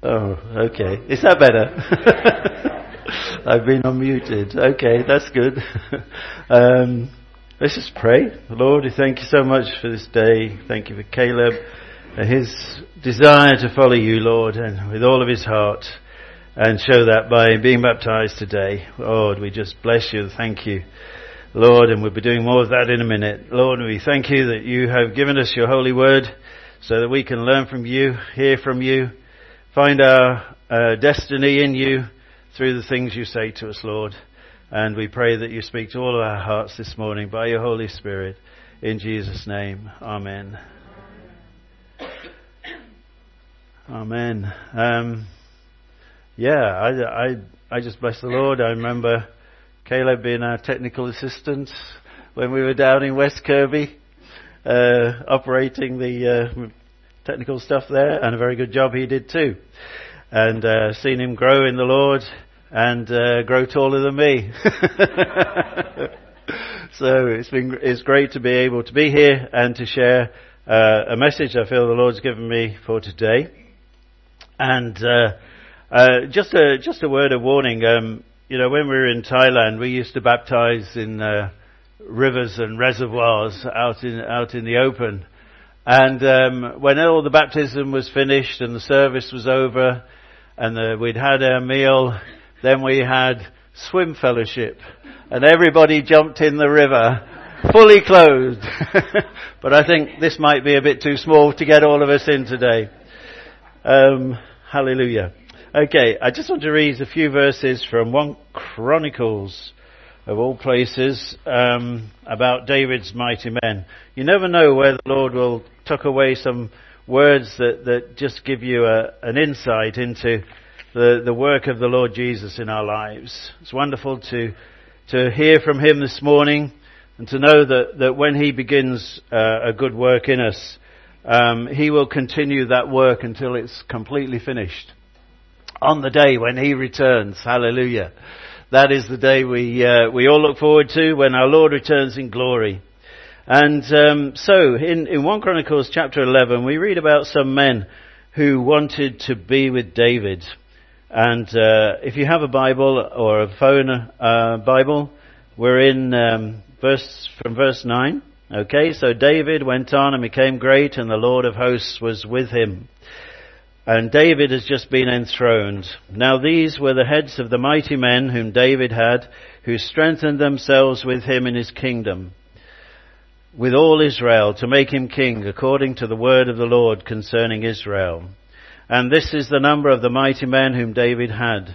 Oh, okay. Is that better? I've been unmuted. Okay, that's good. Let's just pray. Lord, we thank you so much for this day. Thank you for Caleb and his desire to follow you, Lord, and with all of his heart, and show that by being baptized today. Lord, we just bless you. Thank you, Lord, and we'll be doing more of that in a minute. Lord, we thank you that you have given us your holy word so that we can learn from you, hear from you, find our destiny in you through the things you say to us, Lord. And we pray that you speak to all of our hearts this morning by your Holy Spirit. In Jesus' name, amen. Amen. I just bless the Lord. I remember Caleb being our technical assistant when we were down in West Kirby, operating the technical stuff there, and a very good job he did too. And seen him grow in the Lord and grow taller than me. So it's great to be able to be here and to share a message I feel the Lord's given me for today. And just a word of warning. When we were in Thailand, we used to baptize in rivers and reservoirs out in the open. And when all the baptism was finished and the service was over and we'd had our meal, then we had swim fellowship, and everybody jumped in the river, fully clothed. But I think this might be a bit too small to get all of us in today. Hallelujah. Okay, I just want to read a few verses from 1 Chronicles, of all places, about David's mighty men. You never know where the Lord will tuck away some words that just give you an insight into the work of the Lord Jesus in our lives. It's wonderful to hear from him this morning and to know that when he begins a good work in us, he will continue that work until it's completely finished. On the day when he returns, hallelujah. That is the day we all look forward to, when our Lord returns in glory. And so in 1 Chronicles chapter 11, we read about some men who wanted to be with David. And if you have a Bible or a phone Bible, we're in verse 9. Okay, so David went on and became great, and the Lord of hosts was with him. And David has just been enthroned. Now these were the heads of the mighty men whom David had, who strengthened themselves with him in his kingdom, with all Israel, to make him king, according to the word of the Lord concerning Israel. And this is the number of the mighty men whom David had.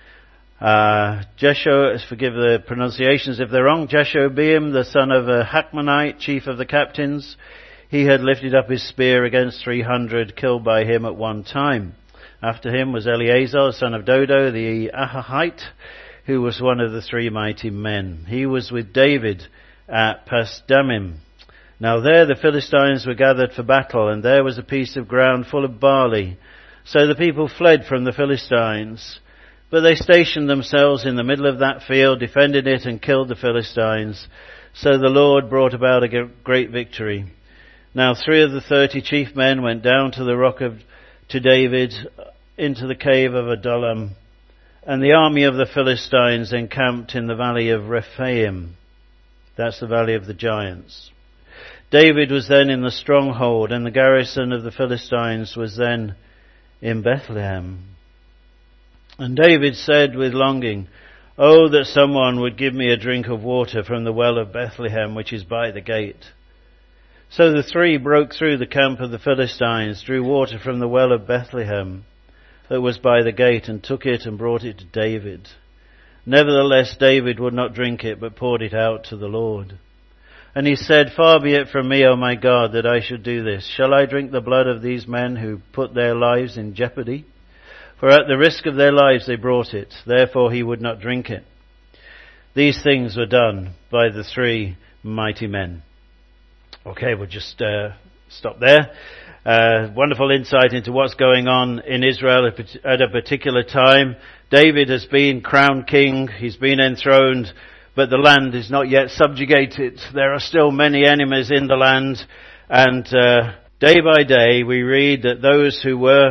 Forgive the pronunciations if they're wrong, Jeshobeam, the son of Hachmonite, chief of the captains. He had lifted up his spear against 300, killed by him at one time. After him was Eleazar, son of Dodo, the Ahahite, who was one of the 3 mighty men. He was with David at Pasdammim. Now there the Philistines were gathered for battle, and there was a piece of ground full of barley. So the people fled from the Philistines. But they stationed themselves in the middle of that field, defended it, and killed the Philistines. So the Lord brought about a great victory. Now 3 of the 30 chief men went down to the rock to David, into the cave of Adullam, and the army of the Philistines encamped in the valley of Rephaim. That's the valley of the giants. David was then in the stronghold, and the garrison of the Philistines was then in Bethlehem. And David said with longing, "Oh, that someone would give me a drink of water from the well of Bethlehem, which is by the gate." So the 3 broke through the camp of the Philistines, drew water from the well of Bethlehem that was by the gate, and took it and brought it to David. Nevertheless, David would not drink it, but poured it out to the Lord. And he said, "Far be it from me, O my God, that I should do this. Shall I drink the blood of these men who put their lives in jeopardy? For at the risk of their lives they brought it. Therefore he would not drink it." These things were done by the 3 mighty men. Okay, we'll just stop there. Wonderful insight into what's going on in Israel at a particular time. David has been crowned king. He's been enthroned. But the land is not yet subjugated. There are still many enemies in the land. And day by day we read that those who were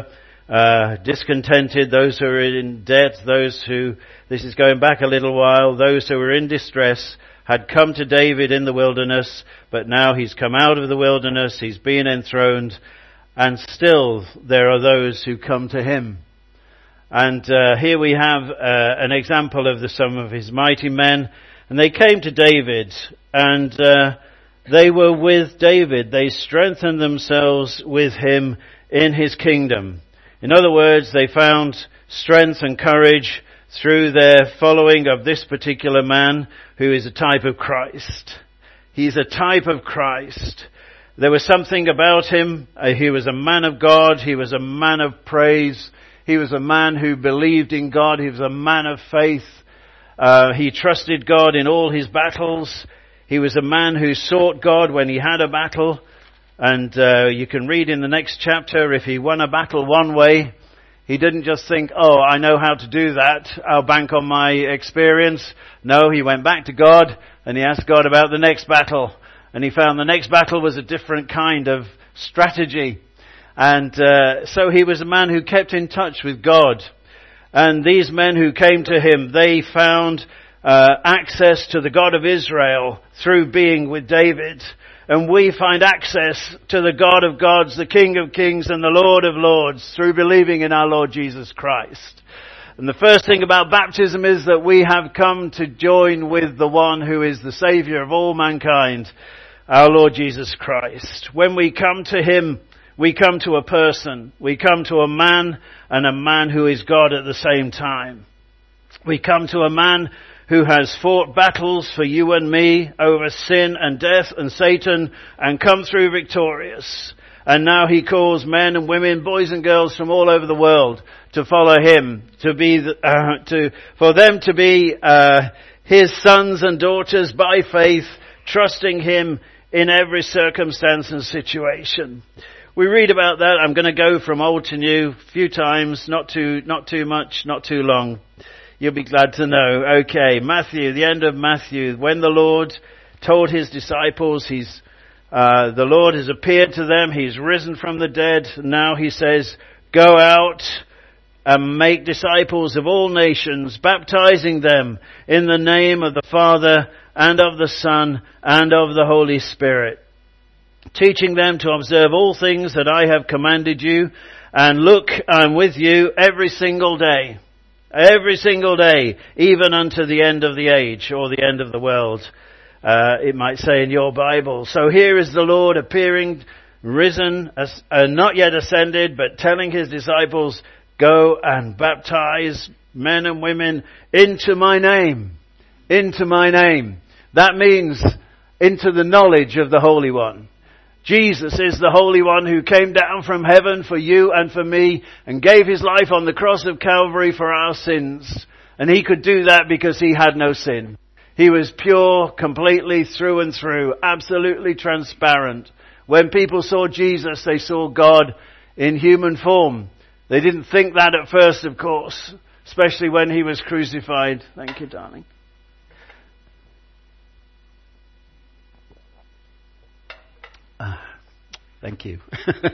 discontented, those who are in debt, those who, this is going back a little while, those who were in distress, had come to David in the wilderness, but now he's come out of the wilderness, he's been enthroned, and still there are those who come to him. And here we have an example of some of his mighty men, and they came to David, and they were with David. They strengthened themselves with him in his kingdom. In other words, they found strength and courage through their following of this particular man who is a type of Christ. He's a type of Christ. There was something about him. He was a man of God. He was a man of praise. He was a man who believed in God. He was a man of faith. He trusted God in all his battles. He was a man who sought God when he had a battle. And you can read in the next chapter, if he won a battle one way, he didn't just think, oh, I know how to do that, I'll bank on my experience. No, he went back to God and he asked God about the next battle. And he found the next battle was a different kind of strategy. And so he was a man who kept in touch with God. And these men who came to him, they found access to the God of Israel through being with David. And we find access to the God of gods, the King of kings and the Lord of lords through believing in our Lord Jesus Christ. And the first thing about baptism is that we have come to join with the one who is the Saviour of all mankind, our Lord Jesus Christ. When we come to him, we come to a person. We come to a man, and a man who is God at the same time. We come to a man who has fought battles for you and me over sin and death and Satan and come through victorious. And now he calls men and women, boys and girls from all over the world to follow him, for them to be his sons and daughters by faith, trusting him in every circumstance and situation. We read about that. I'm going to go from old to new a few times, not too much, not too long. You'll be glad to know. Okay, Matthew, the end of Matthew. When the Lord told his disciples, the Lord has appeared to them, he's risen from the dead. Now he says, go out and make disciples of all nations, baptizing them in the name of the Father and of the Son and of the Holy Spirit, teaching them to observe all things that I have commanded you. And look, I'm with you every single day, even unto the end of the age or the end of the world. It might say in your Bible. So here is the Lord appearing, risen, not yet ascended, but telling his disciples, go and baptize men and women into my name. Into my name. That means into the knowledge of the Holy One. Jesus is the Holy One who came down from heaven for you and for me and gave his life on the cross of Calvary for our sins. And he could do that because he had no sin. He was pure, completely through and through, absolutely transparent. When people saw Jesus, they saw God in human form. They didn't think that at first, of course, especially when he was crucified. Thank you, darling. Thank you.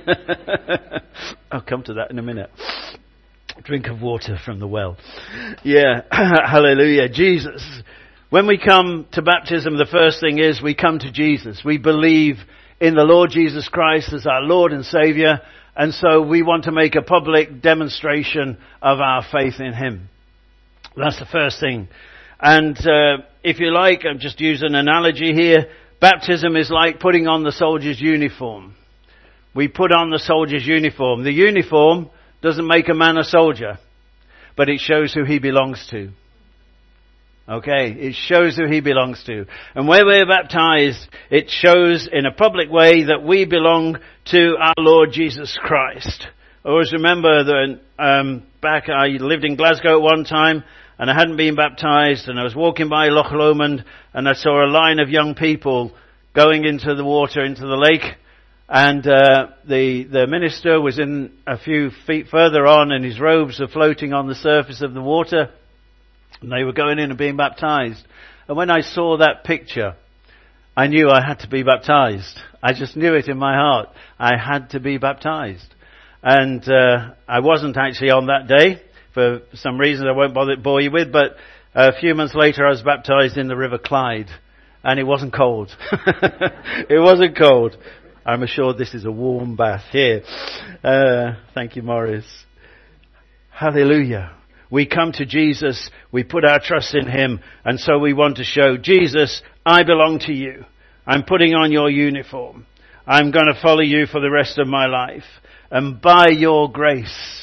I'll come to that in a minute. Drink of water from the well. Yeah, hallelujah. Jesus. When we come to baptism, the first thing is we come to Jesus. We believe in the Lord Jesus Christ as our Lord and Saviour, and so we want to make a public demonstration of our faith in him. That's the first thing. And if you like, I'll just use an analogy here. Baptism is like putting on the soldier's uniform. We put on the soldier's uniform. The uniform doesn't make a man a soldier, but it shows who he belongs to. Okay, it shows who he belongs to. And when we're baptized, it shows in a public way that we belong to our Lord Jesus Christ. I always remember that back I lived in Glasgow at one time, and I hadn't been baptized, and I was walking by Loch Lomond, and I saw a line of young people going into the water, into the lake, and the minister was in a few feet further on, and his robes were floating on the surface of the water, and they were going in and being baptized. And when I saw that picture, I knew I had to be baptized. I just knew it in my heart. I had to be baptized. And I wasn't actually on that day for some reasons I won't bore you with, but a few months later I was baptized in the River Clyde, and it wasn't cold. It wasn't cold. I'm assured this is a warm bath here. Thank you, Morris. Hallelujah. We come to Jesus, we put our trust in Him, and so we want to show, Jesus, I belong to you. I'm putting on your uniform. I'm going to follow you for the rest of my life. And by your grace,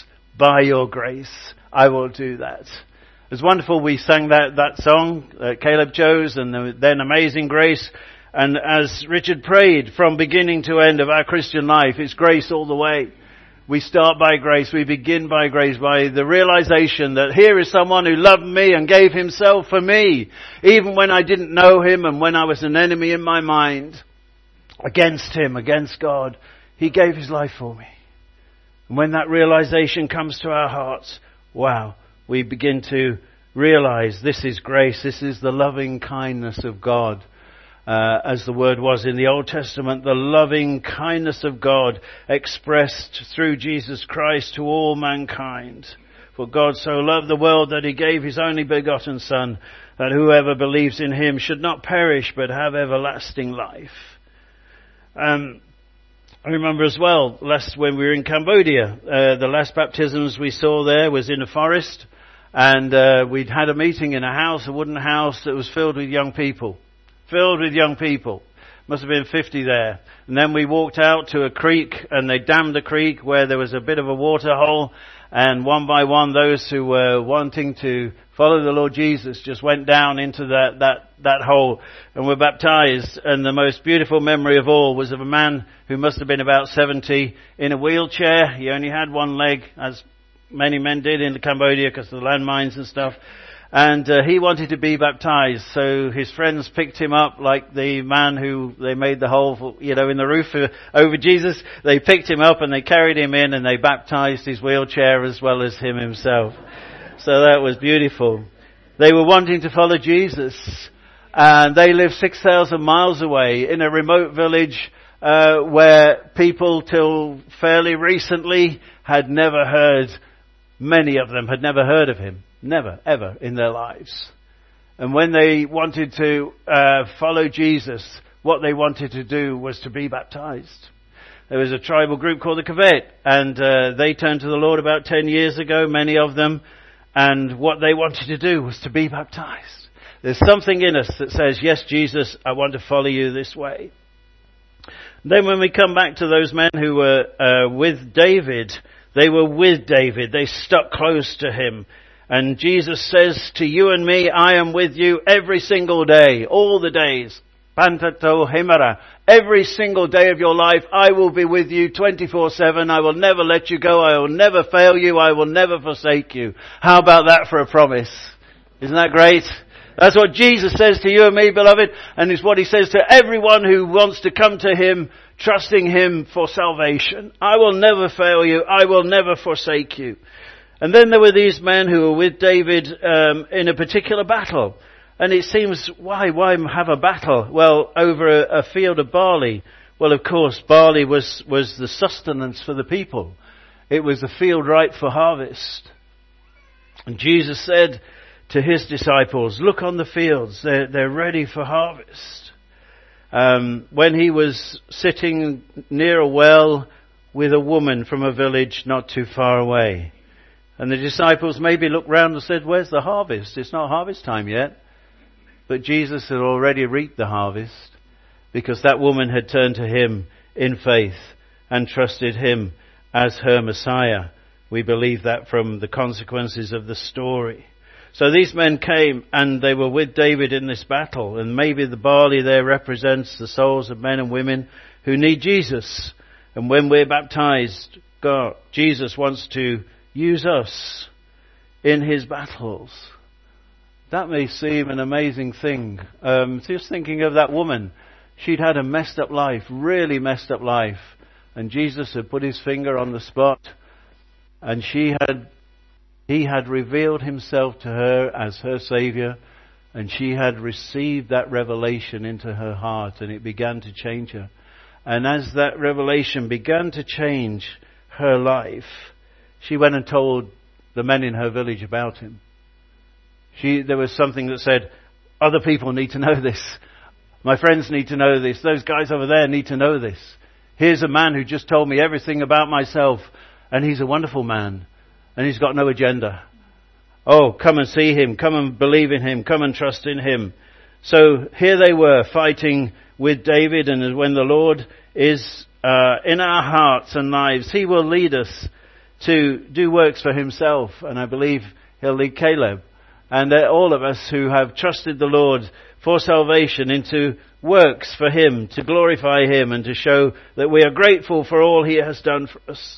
I will do that. It's wonderful we sang that song that Caleb chose, and then Amazing Grace. And as Richard prayed, from beginning to end of our Christian life, it's grace all the way. We start by grace, we begin by grace, by the realization that here is someone who loved me and gave himself for me, even when I didn't know him and when I was an enemy in my mind, against him, against God. He gave his life for me. And when that realization comes to our hearts, wow, we begin to realize this is grace, this is the loving kindness of God. As the word was in the Old Testament, the loving kindness of God expressed through Jesus Christ to all mankind. For God so loved the world that He gave His only begotten Son, that whoever believes in Him should not perish but have everlasting life. I remember as well, when we were in Cambodia, the last baptisms we saw there was in a forest, and we'd had a meeting in a house, a wooden house that was filled with young people. Must have been 50 there. And then we walked out to a creek, and they dammed the creek where there was a bit of a water hole, and one by one those who were wanting to follow the Lord Jesus just went down into that hole and were baptized. And the most beautiful memory of all was of a man who must have been about 70 in a wheelchair. He only had one leg, as many men did in Cambodia because of the landmines and stuff. And he wanted to be baptized, so his friends picked him up like the man who they made the hole, in the roof over Jesus. They picked him up and they carried him in and they baptized his wheelchair as well as him himself. So that was beautiful. They were wanting to follow Jesus, and they lived 6,000 miles away in a remote village where people till fairly recently many of them had never heard of him. Never, ever in their lives. And when they wanted to follow Jesus, what they wanted to do was to be baptized. There was a tribal group called the Kvet, and they turned to the Lord about 10 years ago, many of them, and what they wanted to do was to be baptized. There's something in us that says, yes, Jesus, I want to follow you this way. Then when we come back to those men who were with David, they were with David. They stuck close to him. And Jesus says to you and me, I am with you every single day, all the days. Pantato Himara. Every single day of your life, I will be with you 24/7. I will never let you go. I will never fail you. I will never forsake you. How about that for a promise? Isn't that great? That's what Jesus says to you and me, beloved. And it's what He says to everyone who wants to come to Him, trusting Him for salvation. I will never fail you. I will never forsake you. And then there were these men who were with David in a particular battle. And it seems, why have a battle? Well, over a field of barley. Well, of course, barley was the sustenance for the people. It was the field ripe for harvest. And Jesus said to His disciples, look on the fields, they're ready for harvest. When He was sitting near a well with a woman from a village not too far away. And the disciples maybe looked round and said, where's the harvest? It's not harvest time yet. But Jesus had already reaped the harvest because that woman had turned to Him in faith and trusted Him as her Messiah. We believe that from the consequences of the story. So these men came and they were with David in this battle. And maybe the barley there represents the souls of men and women who need Jesus. And when we're baptized, Jesus wants to use us in His battles. That may seem an amazing thing. Just thinking of that woman. She'd had a messed up life, really messed up life. And Jesus had put His finger on the spot. And He had revealed Himself to her as her Saviour. And she had received that revelation into her heart. And it began to change her. And as that revelation began to change her life, she went and told the men in her village about him. There was something that said, other people need to know this. My friends need to know this. Those guys over there need to know this. Here's a man who just told me everything about myself, and he's a wonderful man, and he's got no agenda. Oh, come and see him. Come and believe in him. Come and trust in him. So here they were fighting with David, and when the Lord is in our hearts and lives, he will lead us to do works for himself, and I believe he'll lead Caleb and all of us who have trusted the Lord for salvation into works for him, to glorify him and to show that we are grateful for all he has done for us.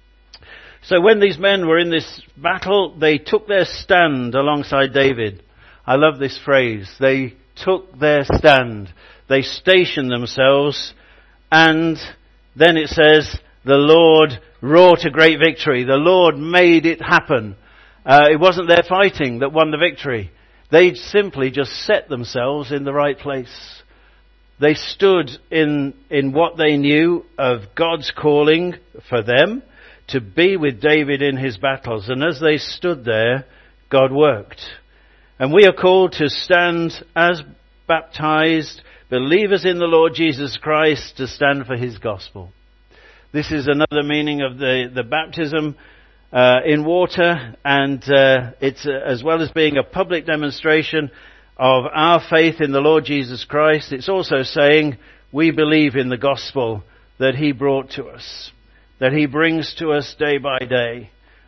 So when these men were in this battle, they took their stand alongside David. I love this phrase. They took their stand. They stationed themselves, and then it says, the Lord wrought a great victory. The Lord made it happen. It wasn't their fighting that won the victory. They simply just set themselves in the right place. They stood in what they knew of God's calling for them to be with David in his battles. And as they stood there, God worked. And we are called to stand as baptized believers in the Lord Jesus Christ, to stand for his gospel. This is another meaning of the baptism in water, and it's as well as being a public demonstration of our faith in the Lord Jesus Christ, it's also saying we believe in the gospel that he brought to us, that he brings to us day by day.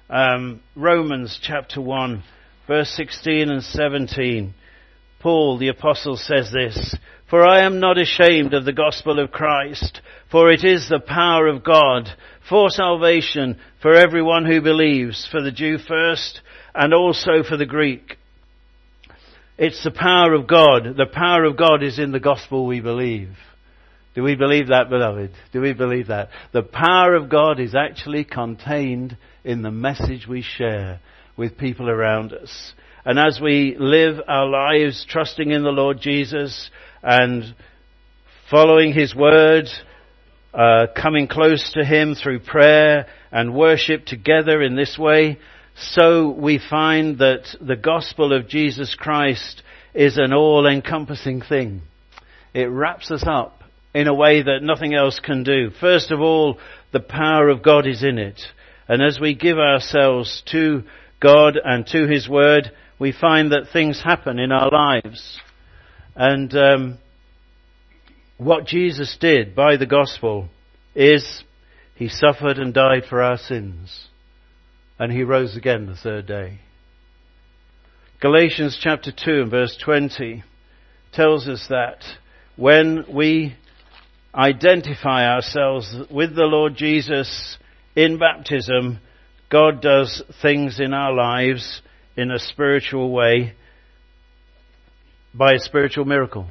Romans chapter 1, verse 16 and 17. Paul the apostle says this, "For I am not ashamed of the gospel of Christ, for it is the power of God for salvation for everyone who believes, for the Jew first and also for the Greek." It's the power of God. The power of God is in the gospel we believe. Do we believe that, beloved? Do we believe that? The power of God is actually contained in the message we share with people around us. And as we live our lives trusting in the Lord Jesus and following his word, coming close to him through prayer and worship together in this way, so we find that the gospel of Jesus Christ is an all-encompassing thing. It wraps us up in a way that nothing else can do. First of all, the power of God is in it. And as we give ourselves to God and to his word, we find that things happen in our lives. And what Jesus did by the gospel is he suffered and died for our sins. And he rose again the third day. Galatians chapter 2 and verse 20 tells us that when we identify ourselves with the Lord Jesus in baptism, God does things in our lives in a spiritual way by a spiritual miracle.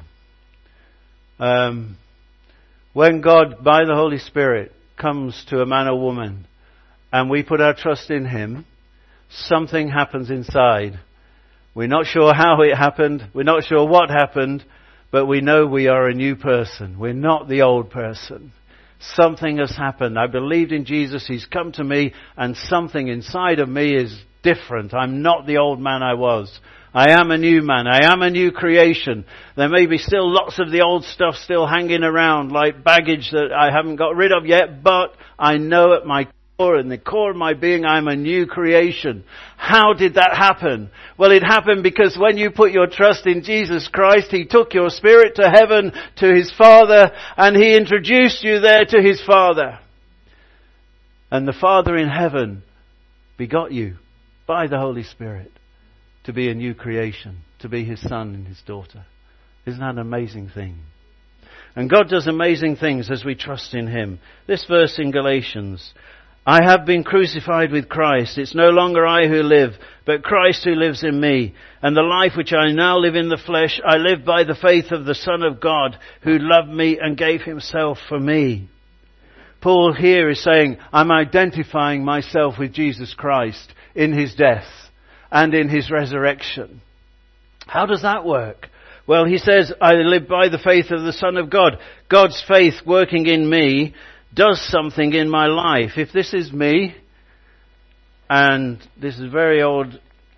When God, by the Holy Spirit, comes to a man or woman and we put our trust in him, something happens inside. We're not sure how it happened. We're not sure what happened, but we know we are a new person. We're not the old person. Something has happened. I believed in Jesus. He's come to me, and something inside of me is different. I'm not the old man I was. I am a new man. I am a new creation. There may be still lots of the old stuff still hanging around like baggage that I haven't got rid of yet, but I know at my core, in the core of my being, I'm a new creation. How did that happen? Well, it happened because when you put your trust in Jesus Christ, he took your spirit to heaven, to his Father, and he introduced you there to his Father. And the Father in heaven begot you by the Holy Spirit to be a new creation, to be his son and his daughter. Isn't that an amazing thing? And God does amazing things as we trust in him. This verse in Galatians, I have been crucified with Christ. It's no longer I who live, but Christ who lives in me. And the life which I now live in the flesh, I live by the faith of the Son of God, who loved me and gave himself for me. Paul here is saying, I'm identifying myself with Jesus Christ in his death and in his resurrection. How does that work? Well, he says, I live by the faith of the Son of God. God's faith working in me does something in my life. If this is me, and this is very old,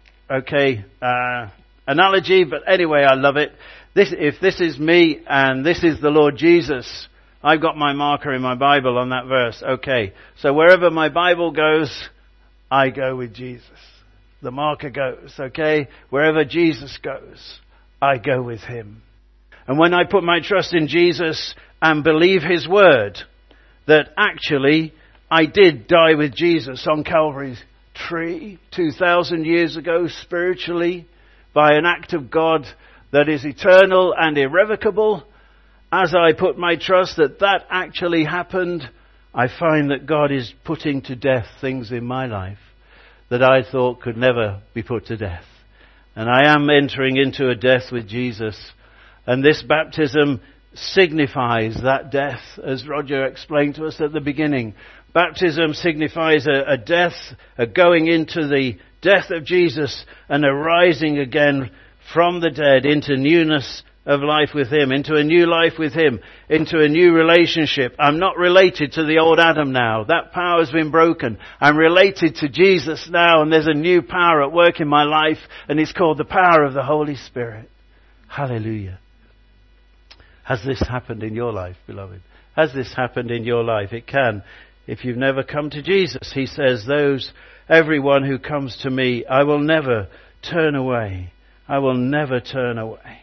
analogy, but anyway, I love it. If this is me and this is the Lord Jesus, I've got my marker in my Bible on that verse. Okay, so wherever my Bible goes, I go with Jesus. The marker goes, okay? Wherever Jesus goes, I go with him. And when I put my trust in Jesus and believe his word, that actually I did die with Jesus on Calvary's tree 2,000 years ago spiritually by an act of God that is eternal and irrevocable, as I put my trust that actually happened, I find that God is putting to death things in my life that I thought could never be put to death. And I am entering into a death with Jesus. And this baptism signifies that death, as Roger explained to us at the beginning. Baptism signifies a death, a going into the death of Jesus and a rising again from the dead into newness of life with him, into a new life with him, into a new relationship. I'm not related to the old Adam now. That power has been broken. I'm related to Jesus now, and there's a new power at work in my life, and it's called the power of the Holy Spirit. Hallelujah. Has this happened in your life, beloved? Has this happened in your life? It can. If you've never come to Jesus, he says, everyone who comes to me, I will never turn away. I will never turn away.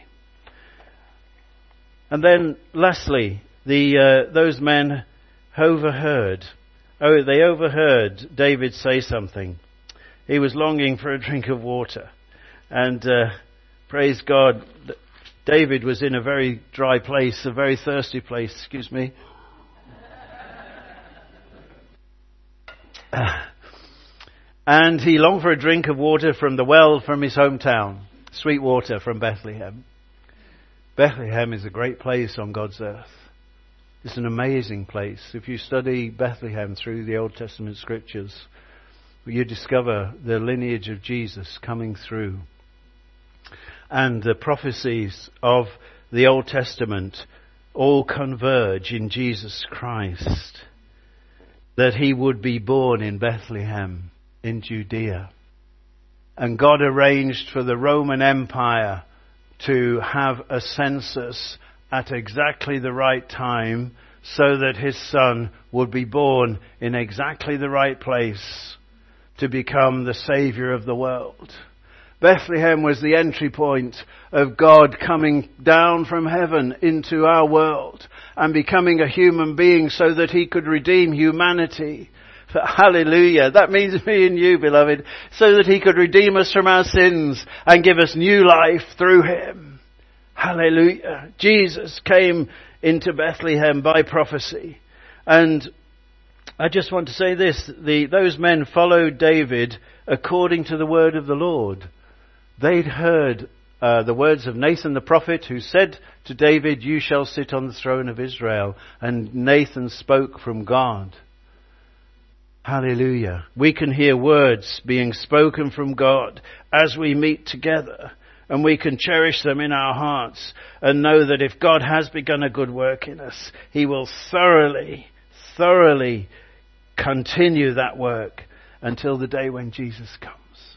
And then, lastly, those men overheard. They overheard David say something. He was longing for a drink of water. And praise God, David was in a very dry place, a very thirsty place, And he longed for a drink of water from the well from his hometown, sweet water from Bethlehem. Bethlehem is a great place on God's earth. It's an amazing place. If you study Bethlehem through the Old Testament scriptures, you discover the lineage of Jesus coming through. And the prophecies of the Old Testament all converge in Jesus Christ. That he would be born in Bethlehem, in Judea. And God arranged for the Roman Empire to have a census at exactly the right time so that his son would be born in exactly the right place to become the Saviour of the world. Bethlehem was the entry point of God coming down from heaven into our world and becoming a human being so that he could redeem humanity. Hallelujah. That means me and you, beloved, so that he could redeem us from our sins and give us new life through him. Hallelujah. Jesus came into Bethlehem by prophecy. And I just want to say this. Those men followed David according to the word of the Lord. They'd heard the words of Nathan the prophet, who said to David, you shall sit on the throne of Israel. And Nathan spoke from God. Hallelujah. We can hear words being spoken from God as we meet together, and we can cherish them in our hearts and know that if God has begun a good work in us, he will thoroughly continue that work until the day when Jesus comes.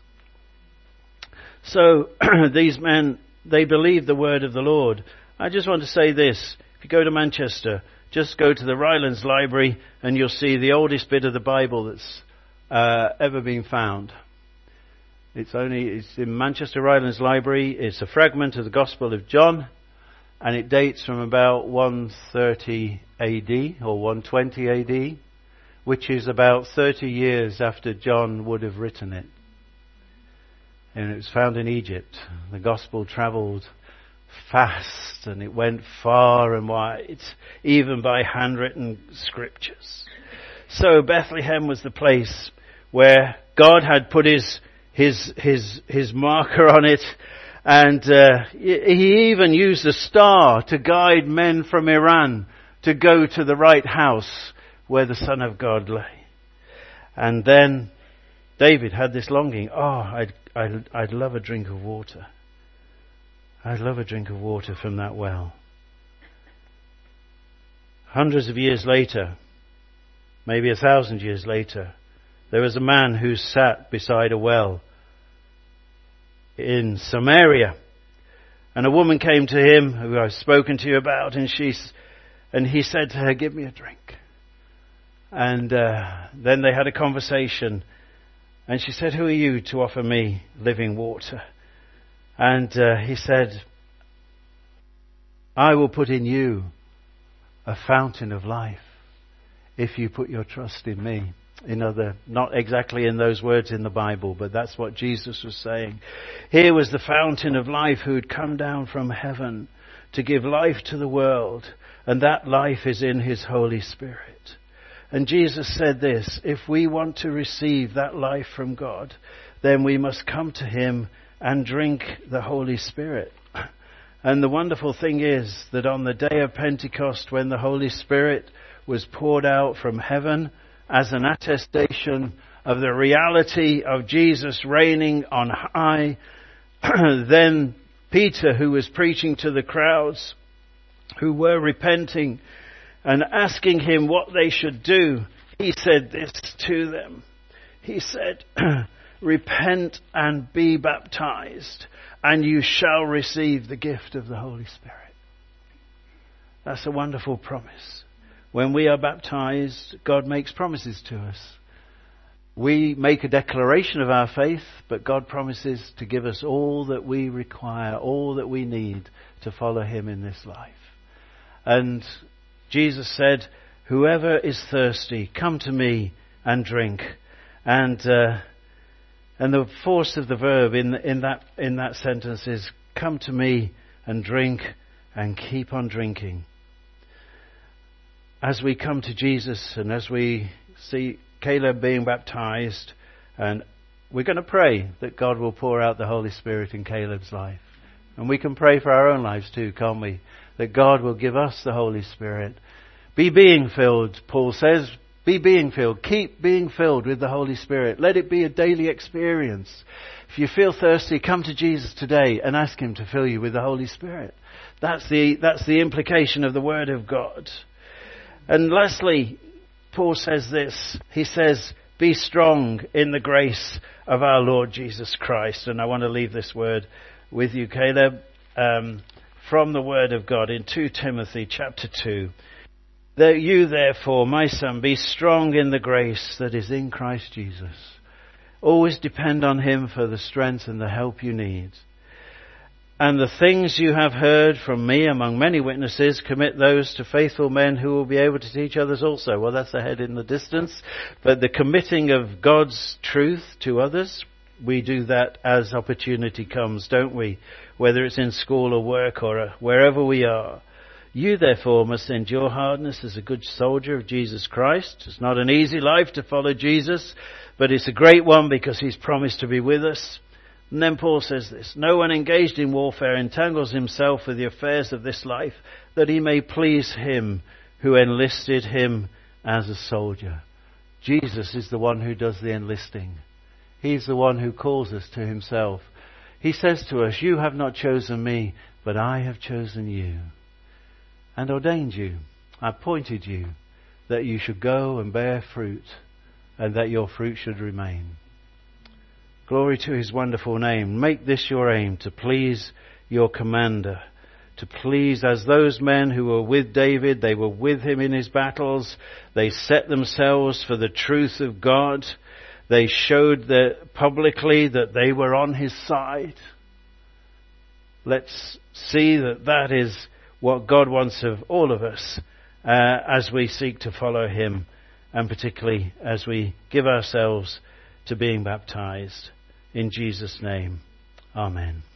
So these men, they believed the word of the Lord. I just want to say this. If you go to Manchester, just go to the Rylands Library and you'll see the oldest bit of the Bible that's ever been found. It's in Manchester Rylands Library. It's a fragment of the Gospel of John, and it dates from about 130 AD or 120 AD, which is about 30 years after John would have written it. And it was found in Egypt. The Gospel travelled fast and it went far and wide, even by handwritten scriptures. So Bethlehem was the place where God had put his marker on it, and he even used a star to guide men from Iran to go to the right house where the Son of God lay. And then David had this longing. I'd love a drink of water. I'd love a drink of water from that well. Hundreds of years later, maybe 1,000 years later, there was a man who sat beside a well in Samaria. And a woman came to him, who I've spoken to you about, and he said to her, "Give me a drink." And then they had a conversation. And she said, "Who are you to offer me living water?" And he said, "I will put in you a fountain of life if you put your trust in me." Not exactly in those words in the Bible, but that's what Jesus was saying. Here was the fountain of life who had come down from heaven to give life to the world. And that life is in his Holy Spirit. And Jesus said this: if we want to receive that life from God, then we must come to him and drink the Holy Spirit. And the wonderful thing is that on the day of Pentecost, when the Holy Spirit was poured out from heaven as an attestation of the reality of Jesus reigning on high, then Peter, who was preaching to the crowds who were repenting and asking him what they should do, he said this to them. He said, "Repent and be baptized, and you shall receive the gift of the Holy Spirit." That's a wonderful promise. When we are baptized, God makes promises to us. We make a declaration of our faith, but God promises to give us all that we require, all that we need to follow him in this life. And Jesus said, "Whoever is thirsty, come to me and drink." And the force of the verb in that sentence is, "Come to me and drink and keep on drinking." As we come to Jesus and as we see Caleb being baptized, and we're going to pray that God will pour out the Holy Spirit in Caleb's life. And we can pray for our own lives too, can't we? That God will give us the Holy Spirit. Be being filled, Paul says. Be being filled. Keep being filled with the Holy Spirit. Let it be a daily experience. If you feel thirsty, come to Jesus today and ask him to fill you with the Holy Spirit. That's the implication of the Word of God. And lastly, Paul says this. He says, "Be strong in the grace of our Lord Jesus Christ." And I want to leave this word with you, Caleb, from the Word of God in 2 Timothy chapter 2. "That you therefore, my son, be strong in the grace that is in Christ Jesus." Always depend on him for the strength and the help you need. "And the things you have heard from me among many witnesses, commit those to faithful men who will be able to teach others also." Well, that's ahead in the distance. But the committing of God's truth to others, we do that as opportunity comes, don't we? Whether it's in school or work or wherever we are. "You therefore must endure hardness as a good soldier of Jesus Christ." It's not an easy life to follow Jesus, but it's a great one because he's promised to be with us. And then Paul says this: "No one engaged in warfare entangles himself with the affairs of this life, that he may please him who enlisted him as a soldier." Jesus is the one who does the enlisting. He's the one who calls us to himself. He says to us, "You have not chosen me, but I have chosen you and ordained you. I appointed you that you should go and bear fruit, and that your fruit should remain." Glory to his wonderful name. Make this your aim, to please your commander. To please, as those men who were with David, they were with him in his battles. They set themselves for the truth of God. They showed publicly that they were on his side. Let's see that is what God wants of all of us as we seek to follow him, and particularly as we give ourselves to being baptized. In Jesus' name, amen.